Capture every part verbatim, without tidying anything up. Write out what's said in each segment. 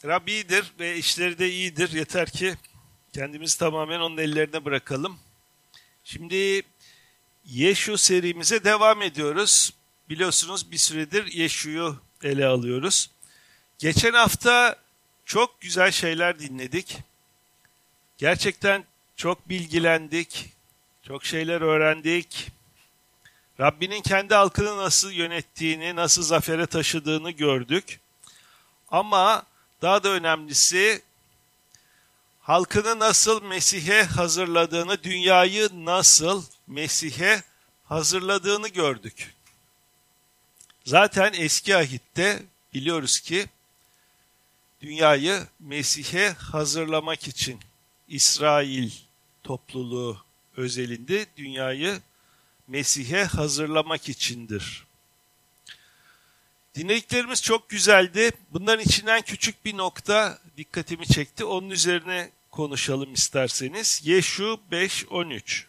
Rab iyidir ve işleri de iyidir. Yeter ki kendimizi tamamen onun ellerine bırakalım. Şimdi Yeşu serimize devam ediyoruz. Biliyorsunuz bir süredir Yeşu'yu ele alıyoruz. Geçen hafta çok güzel şeyler dinledik. Gerçekten çok bilgilendik. Çok şeyler öğrendik. Rabbinin kendi halkını nasıl yönettiğini, nasıl zafere taşıdığını gördük. Ama daha da önemlisi halkını nasıl Mesih'e hazırladığını, dünyayı nasıl Mesih'e hazırladığını gördük. Zaten eski ahitte biliyoruz ki dünyayı Mesih'e hazırlamak için İsrail topluluğu özelinde dünyayı Mesih'e hazırlamak içindir. Dinlediklerimiz çok güzeldi. Bunların içinden küçük bir nokta dikkatimi çekti. Onun üzerine konuşalım isterseniz. Yeşu beş on üç.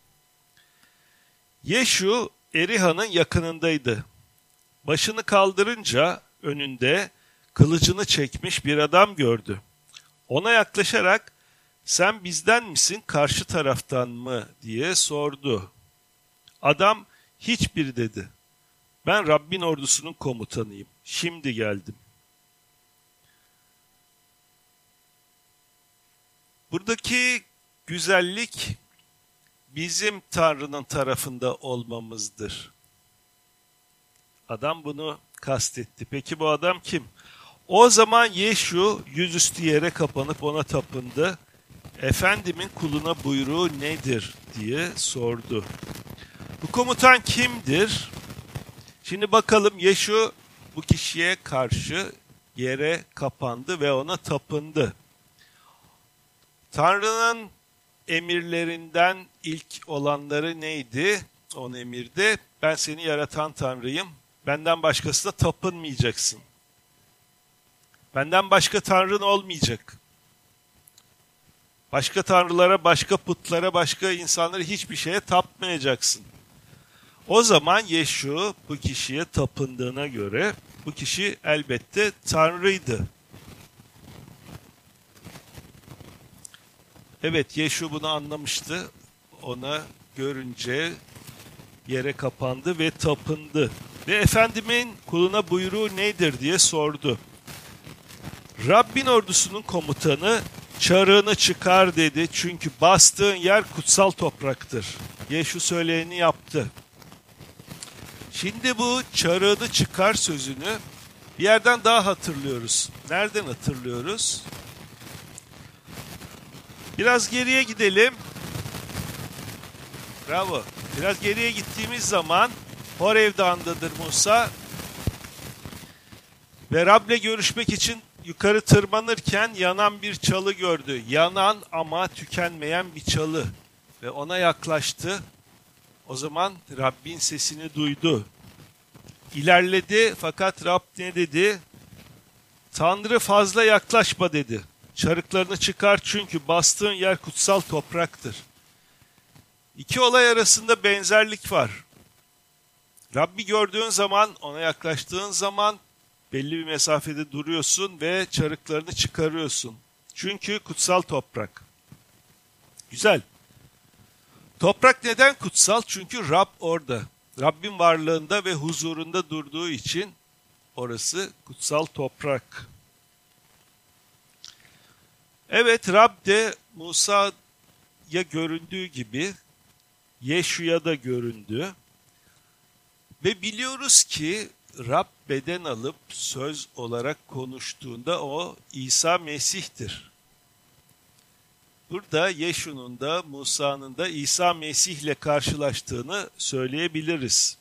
Yeşu Eriha'nın yakınındaydı. Başını kaldırınca önünde kılıcını çekmiş bir adam gördü. Ona yaklaşarak "Sen bizden misin, karşı taraftan mı?" diye sordu. Adam "Hiçbir" dedi. "Ben Rabbin ordusunun komutanıyım. Şimdi geldim." Buradaki güzellik bizim Tanrı'nın tarafında olmamızdır. Adam bunu kastetti. Peki bu adam kim? O zaman Yeşu yüzüstü yere kapanıp ona tapındı. "Efendimin kuluna buyruğu nedir?" diye sordu. Bu komutan kimdir? Şimdi bakalım. Yeşu bu kişiye karşı yere kapandı ve ona tapındı. Tanrı'nın emirlerinden ilk olanları neydi? On emirde "Ben seni yaratan Tanrıyım. Benden başkasına tapınmayacaksın. Benden başka Tanrın olmayacak. Başka tanrılara, başka putlara, başka insanlara, hiçbir şeye tapmayacaksın." O zaman Yeşu bu kişiye tapındığına göre bu kişi elbette Tanrı'ydı. Evet, Yeşu bunu anlamıştı. Ona görünce yere kapandı ve tapındı. Ve "Efendimin kuluna buyruğu nedir?" diye sordu. "Rabbin ordusunun komutanı çarığını çıkar" dedi. "Çünkü bastığın yer kutsal topraktır." Yeşu söyleyeni yaptı. Şimdi bu "çarığını çıkar" sözünü bir yerden daha hatırlıyoruz. Nereden hatırlıyoruz? Biraz geriye gidelim. Bravo. Biraz geriye gittiğimiz zaman Horev Dağı'ndadır Musa ve Rab'le görüşmek için yukarı tırmanırken yanan bir çalı gördü. Yanan ama tükenmeyen bir çalı ve ona yaklaştı. O zaman Rabbin sesini duydu. İlerledi fakat Rab ne dedi? "Tanrı fazla yaklaşma" dedi. "Çarıklarını çıkar çünkü bastığın yer kutsal topraktır." İki olay arasında benzerlik var. Rabbi gördüğün zaman, ona yaklaştığın zaman belli bir mesafede duruyorsun ve çarıklarını çıkarıyorsun. Çünkü kutsal toprak. Güzel. Toprak neden kutsal? Çünkü Rab orada. Rabbin varlığında ve huzurunda durduğu için orası kutsal toprak. Evet, Rab de Musa'ya göründüğü gibi Yeşu'ya da göründü. Ve biliyoruz ki Rab beden alıp söz olarak konuştuğunda o İsa Mesih'tir. Burada Yeşu'nun da Musa'nın da İsa Mesih'le karşılaştığını söyleyebiliriz.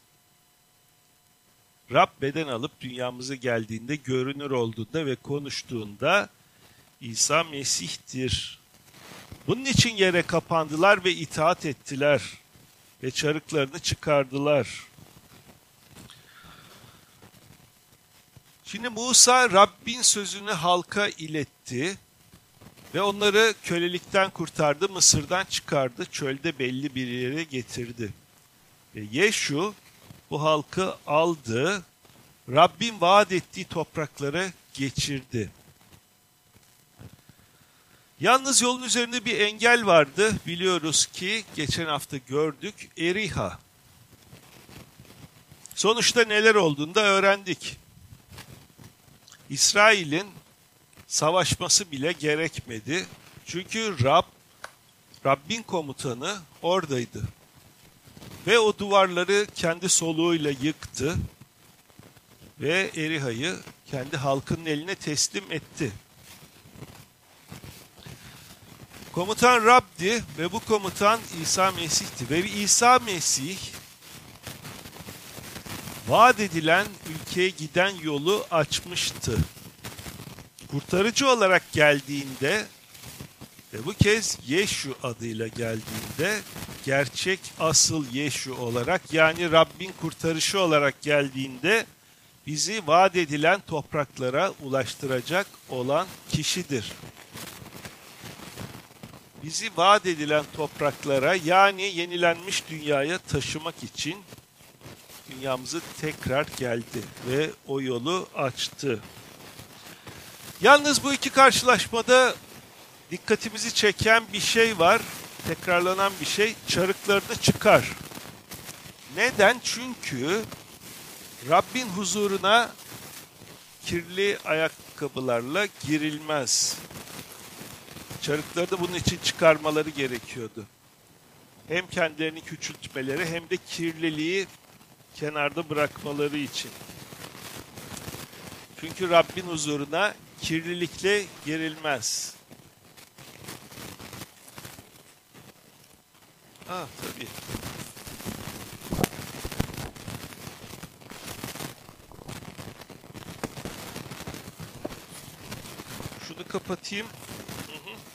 Rab beden alıp dünyamıza geldiğinde, görünür olduğunda ve konuştuğunda İsa Mesih'tir. Bunun için yere kapandılar ve itaat ettiler ve çarıklarını çıkardılar. Şimdi Musa Rabbin sözünü halka iletti ve onları kölelikten kurtardı, Mısır'dan çıkardı, çölde belli bir yere getirdi. Ve Yeşu bu halkı aldı, Rabbin vaat ettiği topraklara geçirdi. Yalnız yolun üzerinde bir engel vardı. Biliyoruz ki geçen hafta gördük, Eriha. Sonuçta neler olduğunu da öğrendik. İsrail'in savaşması bile gerekmedi. Çünkü Rab, Rabbin komutanı oradaydı. Ve o duvarları kendi soluğuyla yıktı. Ve Eriha'yı kendi halkının eline teslim etti. Komutan Rab'di ve bu komutan İsa Mesih'ti. Ve İsa Mesih vaat edilen ülkeye giden yolu açmıştı. Kurtarıcı olarak geldiğinde ve bu kez Yeşu adıyla geldiğinde, gerçek asıl Yeşu olarak, yani Rabbin kurtarışı olarak geldiğinde bizi vaat edilen topraklara ulaştıracak olan kişidir. Bizi vaat edilen topraklara, yani yenilenmiş dünyaya taşımak için dünyamızı tekrar geldi ve o yolu açtı. Yalnız bu iki karşılaşmada dikkatimizi çeken bir şey var, tekrarlanan bir şey, çarıklarını çıkar. Neden? Çünkü Rabbin huzuruna kirli ayakkabılarla girilmez. Çarıkları da bunun için çıkarmaları gerekiyordu. Hem kendilerini küçültmeleri hem de kirliliği kenarda bırakmaları için. Çünkü Rabbin huzuruna kirlilikle girilmez. Ah tabii. Şunu kapatayım. Hı hı.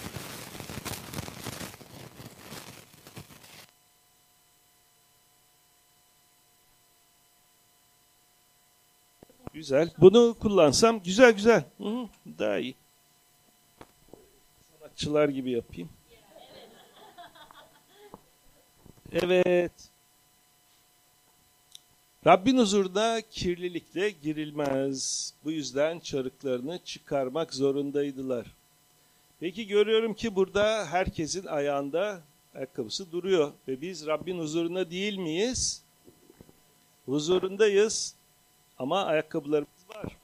Güzel. Bunu kullansam güzel güzel. Hı hı. Daha iyi. Sanatçılar gibi yapayım. Evet. Rabbin huzuruna kirlilikle girilmez. Bu yüzden çarıklarını çıkarmak zorundaydılar. Peki görüyorum ki burada herkesin ayağında ayakkabısı duruyor. Ve biz Rabbin huzuruna değil miyiz? Huzurundayız. Ama ayakkabılarımız var.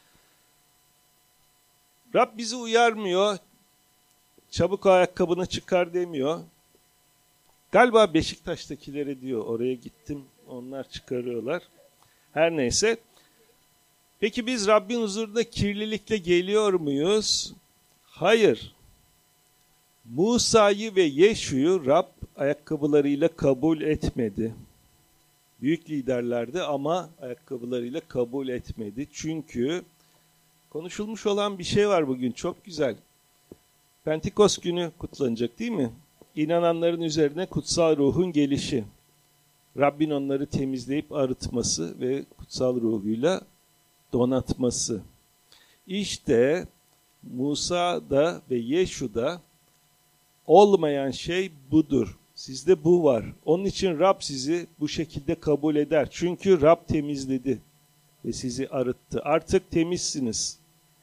Rab bizi uyarmıyor. Çabuk ayakkabını çıkar demiyor. Galiba Beşiktaş'takilere diyor. Oraya gittim. Onlar çıkarıyorlar. Her neyse. Peki biz Rabbin huzuruna kirlilikle geliyor muyuz? Hayır. Musa'yı ve Yeşu'yu Rab ayakkabılarıyla kabul etmedi. Büyük liderlerdi ama ayakkabılarıyla kabul etmedi. Çünkü konuşulmuş olan bir şey var bugün. Çok güzel. Pentekost günü kutlanacak değil mi? İnananların üzerine kutsal ruhun gelişi. Rabbin onları temizleyip arıtması ve kutsal ruhuyla donatması. İşte Musa'da ve Yeşu'da olmayan şey budur. Sizde bu var. Onun için Rab sizi bu şekilde kabul eder. Çünkü Rab temizledi ve sizi arıttı. Artık temizsiniz.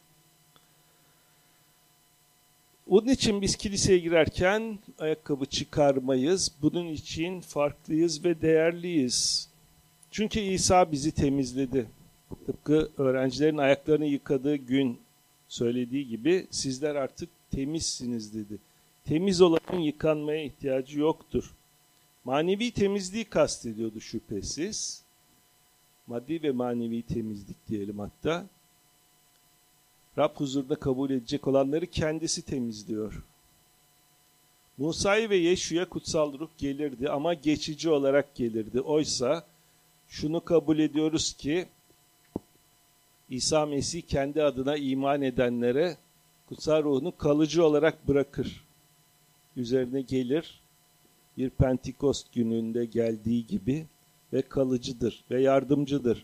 Onun için biz kiliseye girerken ayakkabı çıkarmayız. Bunun için farklıyız ve değerliyiz. Çünkü İsa bizi temizledi. Tıpkı öğrencilerin ayaklarını yıkadığı gün söylediği gibi sizler artık temizsiniz dedi. Temiz olanın yıkanmaya ihtiyacı yoktur. Manevi temizliği kastediyordu şüphesiz. Maddi ve manevi temizlik diyelim hatta. Rab huzurda kabul edecek olanları kendisi temizliyor. Musa'yı ve Yeşu'ya kutsal ruh gelirdi ama geçici olarak gelirdi. Oysa şunu kabul ediyoruz ki İsa Mesih kendi adına iman edenlere kutsal ruhunu kalıcı olarak bırakır. Üzerine gelir, bir Pentekost gününde geldiği gibi ve kalıcıdır ve yardımcıdır.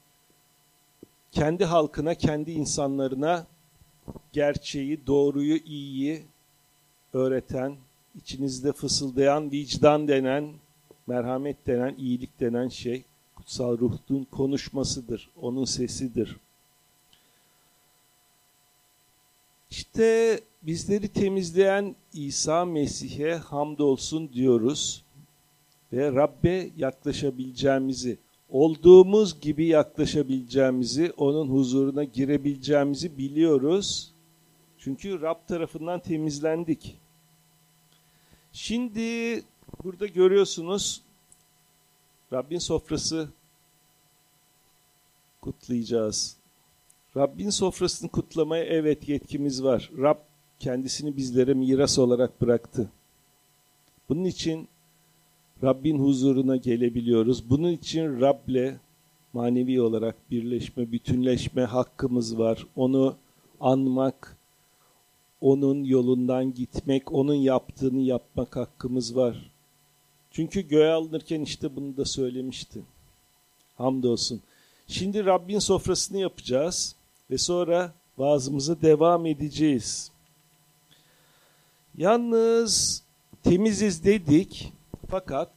Kendi halkına, kendi insanlarına gerçeği, doğruyu, iyiyi öğreten, içinizde fısıldayan, vicdan denen, merhamet denen, iyilik denen şey kutsal ruhun konuşmasıdır, onun sesidir. İşte İşte bizleri temizleyen İsa Mesih'e hamdolsun diyoruz ve Rabbe yaklaşabileceğimizi, olduğumuz gibi yaklaşabileceğimizi, onun huzuruna girebileceğimizi biliyoruz. Çünkü Rab tarafından temizlendik. Şimdi burada görüyorsunuz Rabbin sofrası kutlayacağız. Rabbin sofrasını kutlamaya evet yetkimiz var. Rab kendisini bizlere miras olarak bıraktı. Bunun için Rabbin huzuruna gelebiliyoruz. Bunun için Rab'le manevi olarak birleşme, bütünleşme hakkımız var. Onu anmak, onun yolundan gitmek, onun yaptığını yapmak hakkımız var. Çünkü göğe alınırken işte bunu da söylemişti. Hamdolsun. Şimdi Rabbin sofrasını yapacağız ve sonra vaazımıza devam edeceğiz. Yalnız temiziz dedik fakat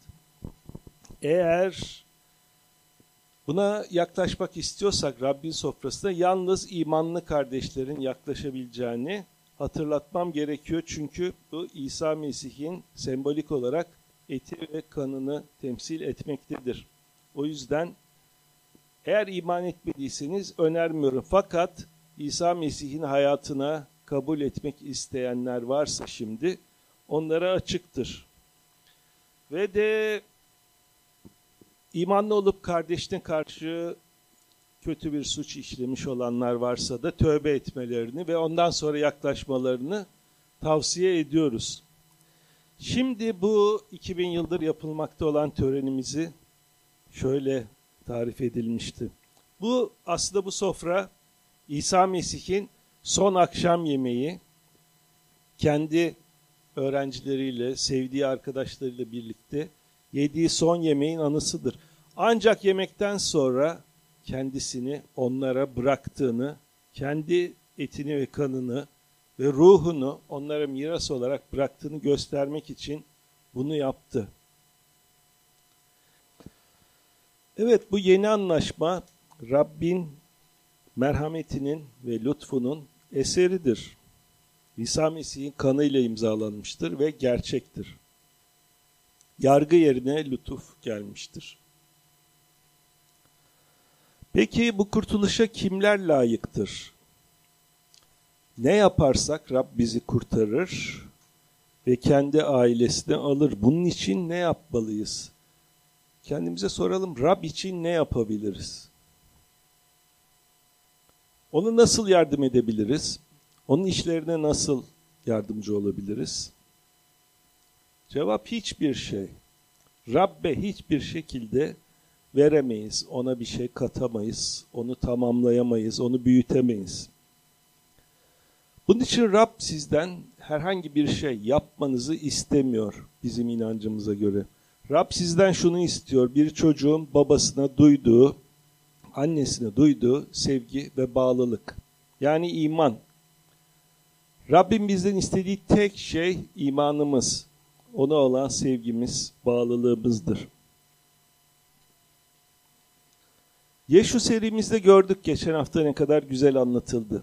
eğer buna yaklaşmak istiyorsak Rabbin sofrasına yalnız imanlı kardeşlerin yaklaşabileceğini hatırlatmam gerekiyor. Çünkü bu İsa Mesih'in sembolik olarak eti ve kanını temsil etmektedir. O yüzden eğer iman etmediyseniz önermiyorum. Fakat İsa Mesih'in hayatına kabul etmek isteyenler varsa şimdi onlara açıktır. Ve de imanlı olup kardeşine karşı kötü bir suç işlemiş olanlar varsa da tövbe etmelerini ve ondan sonra yaklaşmalarını tavsiye ediyoruz. Şimdi bu iki bin yıldır yapılmakta olan törenimizi şöyle tarif edilmişti. Bu aslında bu sofra İsa Mesih'in son akşam yemeği, kendi öğrencileriyle, sevdiği arkadaşlarıyla birlikte yediği son yemeğin anısıdır. Ancak yemekten sonra kendisini onlara bıraktığını, kendi etini ve kanını ve ruhunu onlara miras olarak bıraktığını göstermek için bunu yaptı. Evet, bu yeni anlaşma Rabbin merhametinin ve lütfunun eseridir. İsa Mesih'in kanıyla imzalanmıştır ve gerçektir. Yargı yerine lütuf gelmiştir. Peki bu kurtuluşa kimler layıktır? Ne yaparsak Rab bizi kurtarır ve kendi ailesine alır. Bunun için ne yapmalıyız? Kendimize soralım, Rab için ne yapabiliriz? Ona nasıl yardım edebiliriz? Onun işlerine nasıl yardımcı olabiliriz? Cevap hiçbir şey. Rabbe hiçbir şekilde veremeyiz, ona bir şey katamayız, onu tamamlayamayız, onu büyütemeyiz. Bunun için Rab sizden herhangi bir şey yapmanızı istemiyor bizim inancımıza göre. Rab sizden şunu istiyor, bir çocuğun babasına duyduğu, annesine duyduğu sevgi ve bağlılık. Yani iman. Rabbim bizden istediği tek şey imanımız, ona olan sevgimiz, bağlılığımızdır. Yeşu serimizde gördük geçen hafta ne kadar güzel anlatıldı.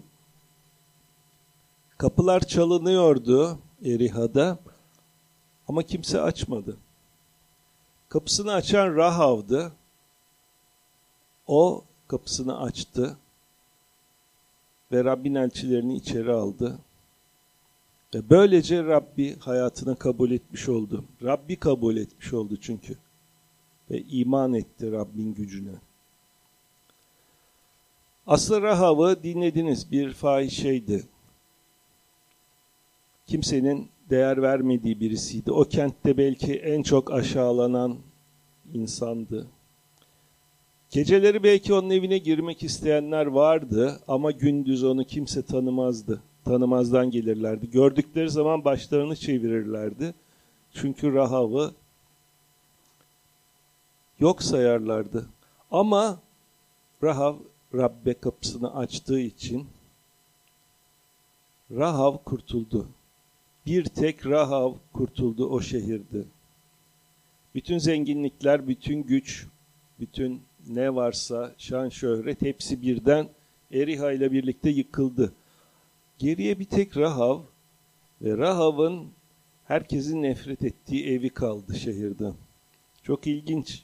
Kapılar çalınıyordu Eriha'da ama kimse açmadı. Kapısını açan Rahav'dı. O kapısını açtı ve Rabbin elçilerini içeri aldı. Ve böylece Rabbi hayatına kabul etmiş oldu. Rabbi kabul etmiş oldu çünkü. Ve iman etti Rabbin gücüne. Aslında Rahav'ı dinlediniz, bir fahişeydi. Kimsenin değer vermediği birisiydi. O kentte belki en çok aşağılanan insandı. Geceleri belki onun evine girmek isteyenler vardı ama gündüz onu kimse tanımazdı. Tanımazdan gelirlerdi. Gördükleri zaman başlarını çevirirlerdi. Çünkü Rahav'ı yok sayarlardı. Ama Rahav Rabbe kapısını açtığı için Rahav kurtuldu. Bir tek Rahav kurtuldu o şehirde. Bütün zenginlikler, bütün güç, bütün ne varsa şan şöhret hepsi birden Eriha ile birlikte yıkıldı. Geriye bir tek Rahav ve Rahav'ın herkesin nefret ettiği evi kaldı şehirden. Çok ilginç.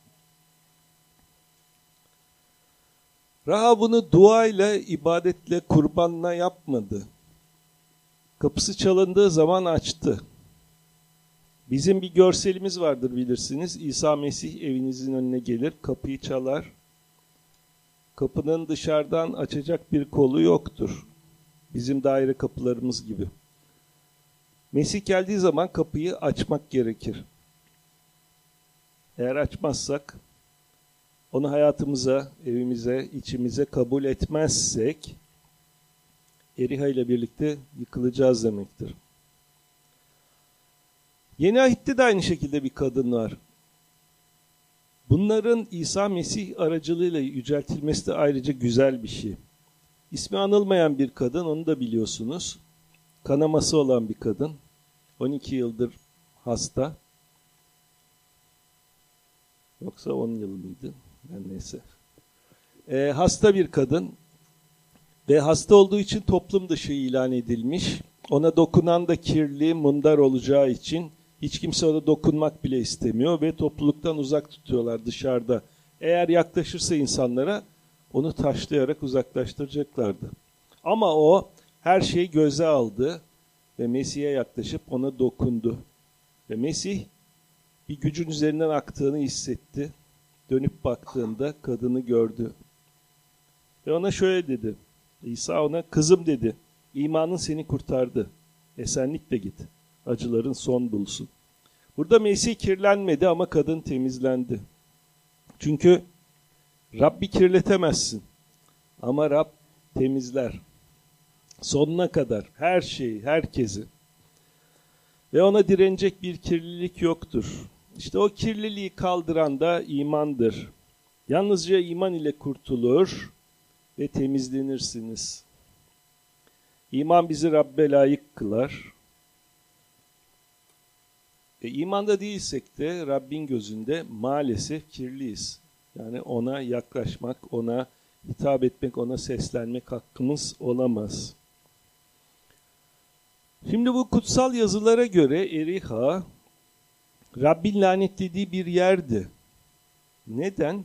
Rahav bunu duayla, ibadetle, kurbanla yapmadı. Kapısı çalındığı zaman açtı. Bizim bir görselimiz vardır bilirsiniz. İsa Mesih evinizin önüne gelir, kapıyı çalar. Kapının dışarıdan açacak bir kolu yoktur. Bizim daire kapılarımız gibi. Mesih geldiği zaman kapıyı açmak gerekir. Eğer açmazsak, onu hayatımıza, evimize, içimize kabul etmezsek, Eriha ile birlikte yıkılacağız demektir. Yeni Ahit'te de aynı şekilde bir kadın var. Bunların İsa Mesih aracılığıyla yüceltilmesi de ayrıca güzel bir şey. İsmi anılmayan bir kadın, onu da biliyorsunuz. Kanaması olan bir kadın. on iki yıldır hasta. Yoksa on yıl mıydı? Yani neyse. Ee, hasta bir kadın. Ve hasta olduğu için toplum dışı ilan edilmiş. Ona dokunan da kirli, mundar olacağı için hiç kimse ona dokunmak bile istemiyor ve topluluktan uzak tutuyorlar dışarıda. Eğer yaklaşırsa insanlara onu taşlayarak uzaklaştıracaklardı. Ama o her şeyi göze aldı ve Mesih'e yaklaşıp ona dokundu. Ve Mesih bir gücün üzerinden aktığını hissetti. Dönüp baktığında kadını gördü. Ve ona şöyle dedi. İsa ona, kızım dedi, imanın seni kurtardı. Esenlikle git. Acıların son bulsun. Burada Mesih kirlenmedi ama kadın temizlendi. Çünkü Rabbi kirletemezsin. Ama Rab temizler. Sonuna kadar her şeyi, herkesi. Ve ona direnecek bir kirlilik yoktur. İşte o kirliliği kaldıran da imandır. Yalnızca iman ile kurtulur ve temizlenirsiniz. İman bizi Rabbe layık kılar. E, imanda değilsek de Rabbin gözünde maalesef kirliyiz. Yani ona yaklaşmak, ona hitap etmek, ona seslenmek hakkımız olamaz. Şimdi bu kutsal yazılara göre Eriha, Rabbin lanetlediği bir yerdi. Neden?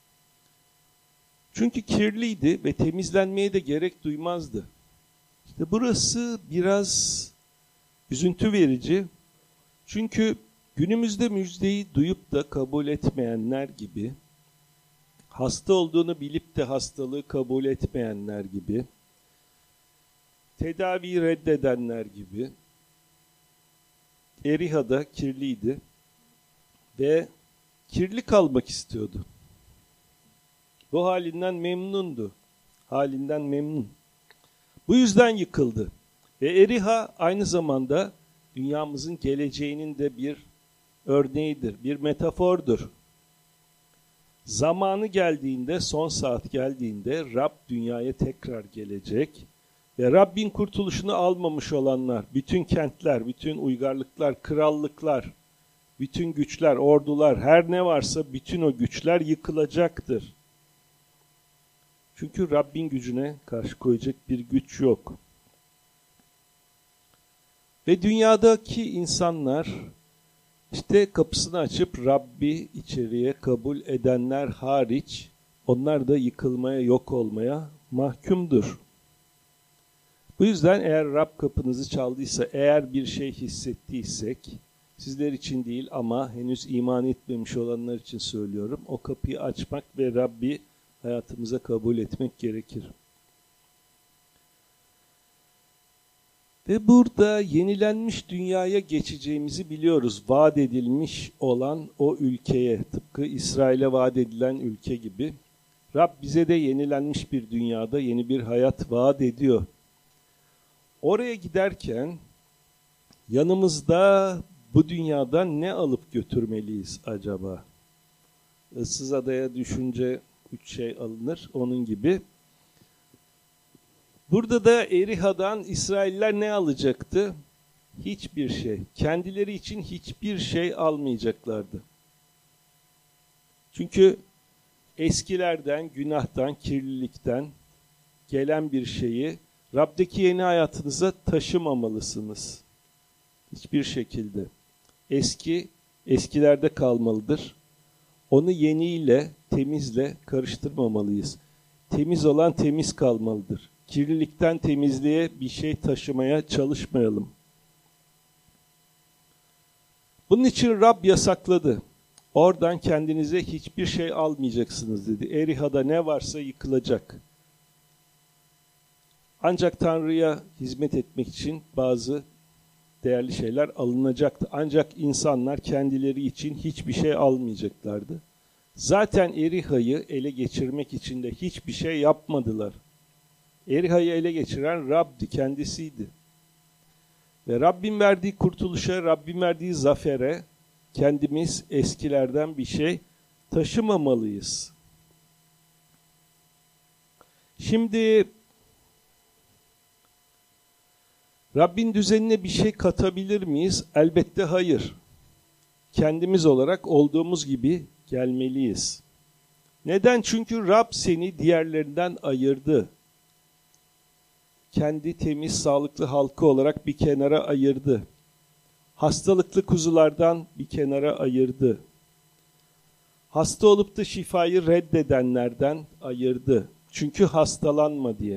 Çünkü kirliydi ve temizlenmeye de gerek duymazdı. İşte burası biraz üzüntü verici. Çünkü günümüzde müjdeyi duyup da kabul etmeyenler gibi, hasta olduğunu bilip de hastalığı kabul etmeyenler gibi, tedaviyi reddedenler gibi, Eriha da kirliydi ve kirli kalmak istiyordu. Bu halinden memnundu. Halinden memnun. Bu yüzden yıkıldı. Ve Eriha aynı zamanda dünyamızın geleceğinin de bir örneğidir, bir metafordur. Zamanı geldiğinde, son saat geldiğinde Rab dünyaya tekrar gelecek ve Rabbin kurtuluşunu almamış olanlar, bütün kentler, bütün uygarlıklar, krallıklar, bütün güçler, ordular, her ne varsa bütün o güçler yıkılacaktır. Çünkü Rabbin gücüne karşı koyacak bir güç yok. Ve dünyadaki insanlar işte kapısını açıp Rabbi içeriye kabul edenler hariç onlar da yıkılmaya, yok olmaya mahkumdur. Bu yüzden eğer Rab kapınızı çaldıysa, eğer bir şey hissettiysek, sizler için değil ama henüz iman etmemiş olanlar için söylüyorum, o kapıyı açmak ve Rabbi hayatımıza kabul etmek gerekir. Ve burada yenilenmiş dünyaya geçeceğimizi biliyoruz. Vaat edilmiş olan o ülkeye, tıpkı İsrail'e vaat edilen ülke gibi. Rab bize de yenilenmiş bir dünyada yeni bir hayat vaat ediyor. Oraya giderken yanımızda bu dünyadan ne alıp götürmeliyiz acaba? Issız adaya düşünce üç şey alınır, onun gibi. Burada da Eriha'dan İsrailler ne alacaktı? Hiçbir şey. Kendileri için hiçbir şey almayacaklardı. Çünkü eskilerden, günahtan, kirlilikten gelen bir şeyi Rab'deki yeni hayatınıza taşımamalısınız. Hiçbir şekilde. Eski, eskilerde kalmalıdır. Onu yeniyle, temizle karıştırmamalıyız. Temiz olan temiz kalmalıdır. Kirlilikten temizliğe bir şey taşımaya çalışmayalım. Bunun için Rab yasakladı. Oradan kendinize hiçbir şey almayacaksınız dedi. Eriha'da ne varsa yıkılacak. Ancak Tanrı'ya hizmet etmek için bazı değerli şeyler alınacaktı. Ancak insanlar kendileri için hiçbir şey almayacaklardı. Zaten Eriha'yı ele geçirmek için de hiçbir şey yapmadılar. Eriha'yı ele geçiren Rab'di, kendisiydi. Ve Rabbin verdiği kurtuluşa, Rabbin verdiği zafere kendimiz eskilerden bir şey taşımamalıyız. Şimdi Rabbin düzenine bir şey katabilir miyiz? Elbette hayır. Kendimiz olarak olduğumuz gibi gelmeliyiz. Neden? Çünkü Rab seni diğerlerinden ayırdı. Kendi temiz, sağlıklı halkı olarak bir kenara ayırdı. Hastalıklı kuzulardan bir kenara ayırdı. Hasta olup da şifayı reddedenlerden ayırdı. Çünkü hastalanma diye.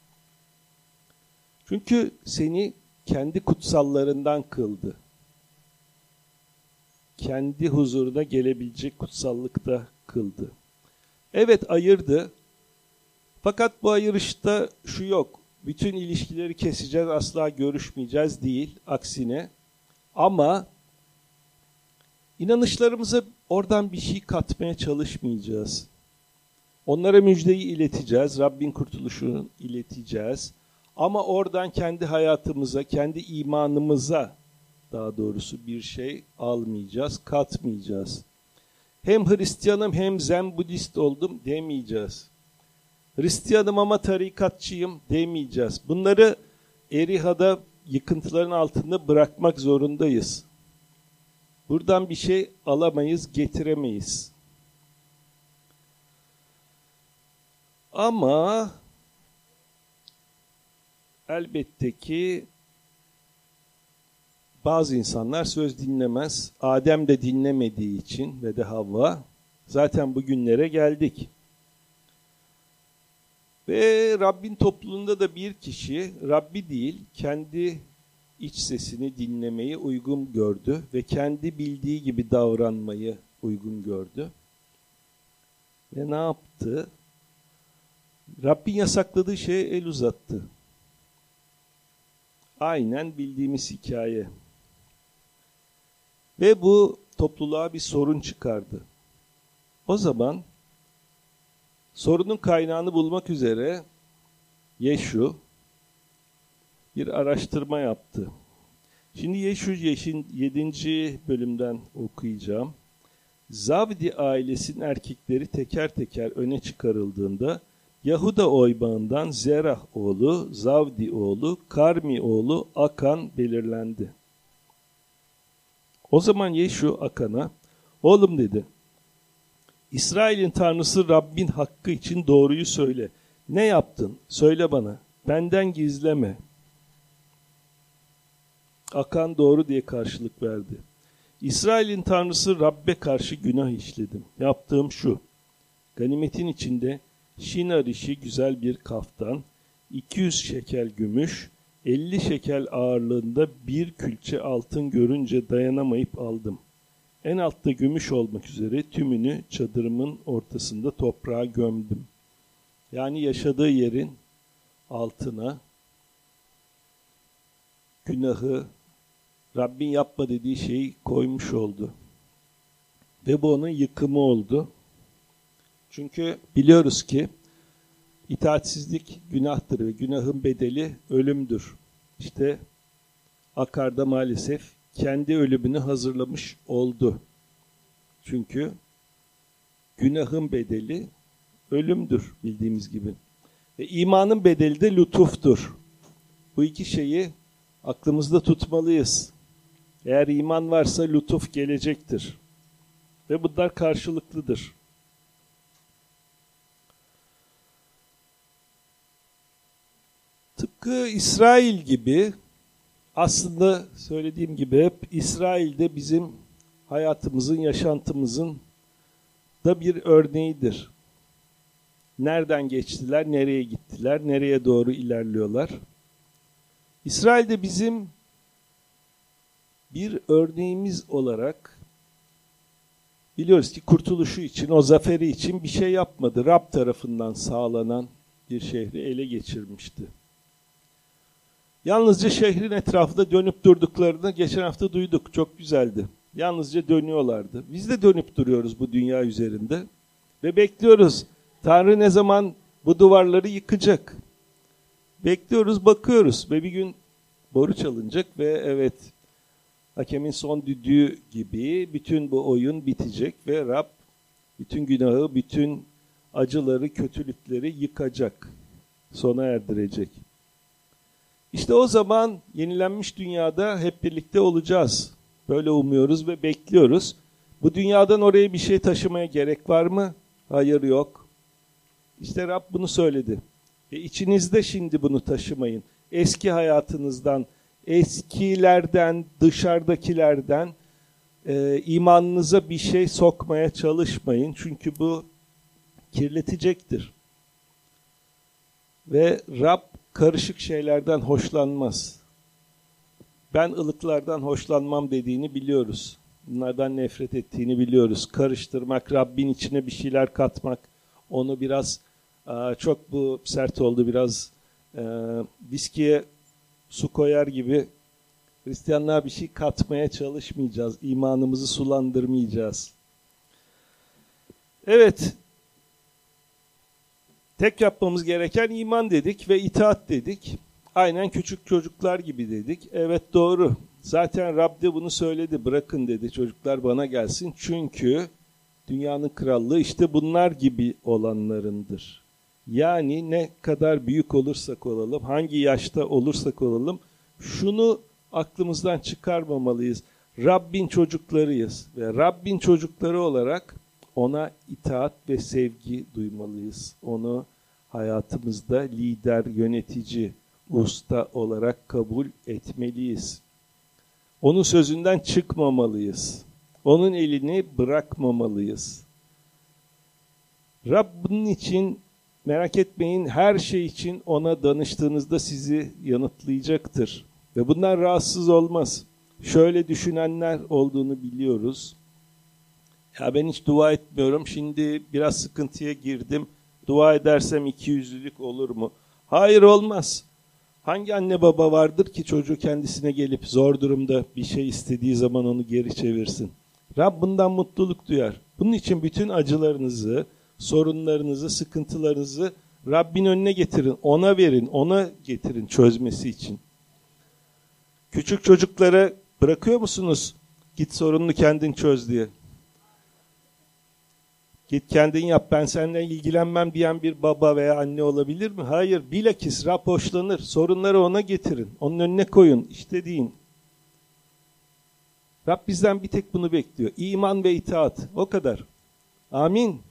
Çünkü seni kendi kutsallarından kıldı. Kendi huzuruna gelebilecek kutsallıkta kıldı. Evet, ayırdı. Fakat bu ayırışta şu yok. Bütün ilişkileri keseceğiz, asla görüşmeyeceğiz değil. Aksine. Ama inanışlarımıza oradan bir şey katmaya çalışmayacağız. Onlara müjdeyi ileteceğiz, Rabbin kurtuluşunu ileteceğiz. Ama oradan kendi hayatımıza, kendi imanımıza daha doğrusu bir şey almayacağız, katmayacağız. Hem Hristiyanım hem Zen Budist oldum demeyeceğiz. Hristiyanım ama tarikatçıyım demeyeceğiz. Bunları Eriha'da yıkıntıların altında bırakmak zorundayız. Buradan bir şey alamayız, getiremeyiz. Ama elbette ki bazı insanlar söz dinlemez. Adem de dinlemediği için ve de Havva zaten bugünlere geldik. Ve Rabbin topluluğunda da bir kişi Rabbi değil, kendi iç sesini dinlemeyi uygun gördü ve kendi bildiği gibi davranmayı uygun gördü. Ve ne yaptı? Rabbin yasakladığı şeye el uzattı. Aynen bildiğimiz hikaye. Ve bu topluluğa bir sorun çıkardı. O zaman sorunun kaynağını bulmak üzere Yeşu bir araştırma yaptı. Şimdi Yeşu yedinci bölümden okuyacağım. Zavdi ailesinin erkekleri teker teker öne çıkarıldığında Yahuda oybağından Zerah oğlu, Zavdi oğlu, Karmi oğlu Akan belirlendi. O zaman Yeşu Akan'a, oğlum dedi, İsrail'in tanrısı Rabbin hakkı için doğruyu söyle. Ne yaptın? Söyle bana. Benden gizleme. Akan doğru diye karşılık verdi. İsrail'in tanrısı Rabbe karşı günah işledim. Yaptığım şu. Ganimetin içinde şinar işi güzel bir kaftan, iki yüz şekel gümüş, elli şekel ağırlığında bir külçe altın görünce dayanamayıp aldım. En altta gümüş olmak üzere tümünü çadırımın ortasında toprağa gömdüm. Yani yaşadığı yerin altına günahı, Rabbin yapma dediği şeyi koymuş oldu. Ve bu onun yıkımı oldu. Çünkü biliyoruz ki itaatsizlik günahtır ve günahın bedeli ölümdür. İşte Akar'da maalesef kendi ölümünü hazırlamış oldu. Çünkü günahın bedeli ölümdür bildiğimiz gibi. Ve imanın bedeli de lütuftur. Bu iki şeyi aklımızda tutmalıyız. Eğer iman varsa lütuf gelecektir. Ve bunlar karşılıklıdır. Tıpkı Tıpkı İsrail gibi, aslında söylediğim gibi hep İsrail'de bizim hayatımızın, yaşantımızın da bir örneğidir. Nereden geçtiler, nereye gittiler, nereye doğru ilerliyorlar. İsrail'de bizim bir örneğimiz olarak biliyoruz ki kurtuluşu için, o zaferi için bir şey yapmadı. Rab tarafından sağlanan bir şehri ele geçirmişti. Yalnızca şehrin etrafında dönüp durduklarını geçen hafta duyduk. Çok güzeldi. Yalnızca dönüyorlardı. Biz de dönüp duruyoruz bu dünya üzerinde. Ve bekliyoruz. Tanrı ne zaman bu duvarları yıkacak? Bekliyoruz, bakıyoruz. Ve bir gün boru çalınacak ve evet, hakemin son düdüğü gibi bütün bu oyun bitecek ve Rab bütün günahı, bütün acıları, kötülükleri yıkacak, sona erdirecek. İşte o zaman yenilenmiş dünyada hep birlikte olacağız. Böyle umuyoruz ve bekliyoruz. Bu dünyadan oraya bir şey taşımaya gerek var mı? Hayır, yok. İşte Rab bunu söyledi. Ve içinizde şimdi bunu taşımayın. Eski hayatınızdan, eskilerden, dışarıdakilerden e, imanınıza bir şey sokmaya çalışmayın. Çünkü bu kirletecektir. Ve Rab karışık şeylerden hoşlanmaz. Ben ılıklardan hoşlanmam dediğini biliyoruz. Bunlardan nefret ettiğini biliyoruz. Karıştırmak, Rabbin içine bir şeyler katmak, onu biraz çok bu sert oldu, biraz e, viskiye su koyar gibi Hristiyanlığa bir şey katmaya çalışmayacağız. İmanımızı sulandırmayacağız. Evet, tek yapmamız gereken iman dedik ve itaat dedik. Aynen küçük çocuklar gibi dedik. Evet, doğru. Zaten Rab de bunu söyledi. Bırakın dedi, çocuklar bana gelsin. Çünkü dünyanın krallığı işte bunlar gibi olanlarındır. Yani ne kadar büyük olursak olalım, hangi yaşta olursak olalım, şunu aklımızdan çıkarmamalıyız. Rabbin çocuklarıyız ve Rabbin çocukları olarak ona itaat ve sevgi duymalıyız. Onu hayatımızda lider, yönetici, usta olarak kabul etmeliyiz. Onun sözünden çıkmamalıyız. Onun elini bırakmamalıyız. Rab bunun için, merak etmeyin, her şey için ona danıştığınızda sizi yanıtlayacaktır. Ve bundan rahatsız olmaz. Şöyle düşünenler olduğunu biliyoruz. Ya ben hiç dua etmiyorum, şimdi biraz sıkıntıya girdim. Dua edersem ikiyüzlülük olur mu? Hayır, olmaz. Hangi anne baba vardır ki çocuğu kendisine gelip zor durumda bir şey istediği zaman onu geri çevirsin? Rab bundan mutluluk duyar. Bunun için bütün acılarınızı, sorunlarınızı, sıkıntılarınızı Rabbin önüne getirin. Ona verin, ona getirin çözmesi için. Küçük çocuklara bırakıyor musunuz? Git sorununu kendin çöz diye. Git kendin yap, ben seninle ilgilenmem diyen bir baba veya anne olabilir mi? Hayır, bilakis Rab hoşlanır. Sorunları ona getirin. Onun önüne koyun. İşte deyin. Rab bizden bir tek bunu bekliyor. İman ve itaat. O kadar. Amin.